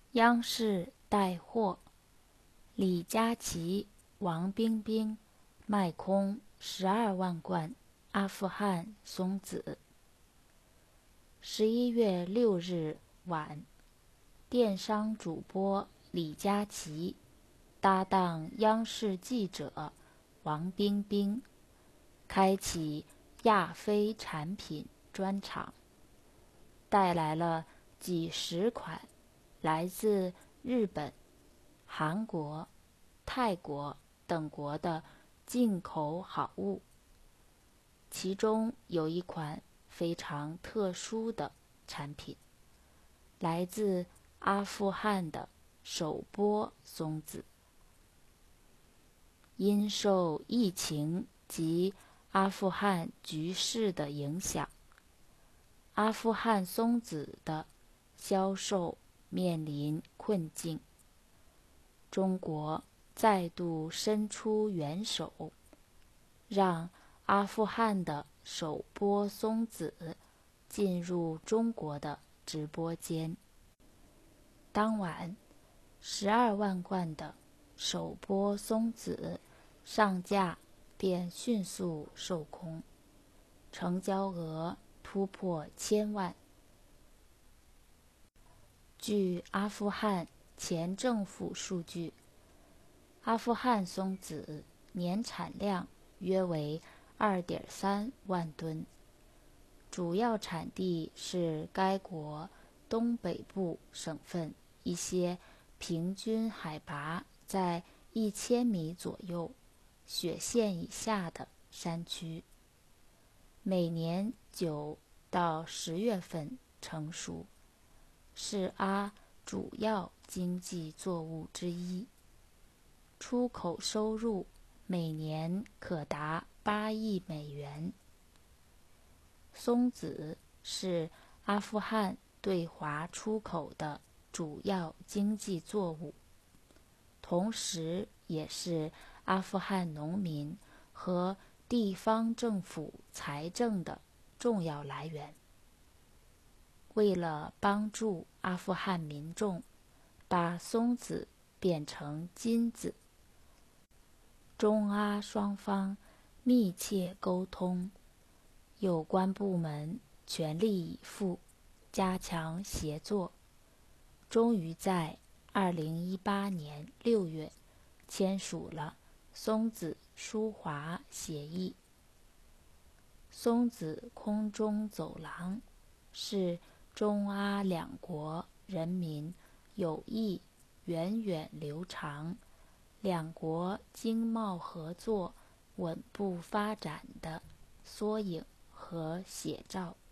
央视带货，李佳琦、王冰冰卖空12万罐阿富汗松子。11月6日晚，电商主播李佳琦搭档央视记者王冰冰，开启亚非产品专场，带来了几十款来自日本、韩国、泰国等国的进口好物。其中有一款非常特殊的产品，来自阿富汗的手剥松子。因受疫情及阿富汗局势的影响，阿富汗松子的销售面临困境。中国再度伸出援手，让阿富汗的手剥松子进入中国的直播间。当晚，12万罐的手剥松子上架便迅速售空，成交额突破1000万。据阿富汗前政府数据，阿富汗松子年产量约为2.3万吨，主要产地是该国东北部省份一些平均海拔在1000米左右、雪线以下的山区，每年9到10月份成熟，是阿主要经济作物之一，出口收入每年可达8亿美元。松子是阿富汗对华出口的主要经济作物，同时也是阿富汗农民和地方政府财政的重要来源。为了帮助阿富汗民众把松子变成金子，中阿双方密切沟通，有关部门全力以赴，加强协作，终于在2018年6月签署了松子疏华协议。松子空中走廊是中阿两国人民友谊源远流长，两国经贸合作稳步发展的缩影和写照。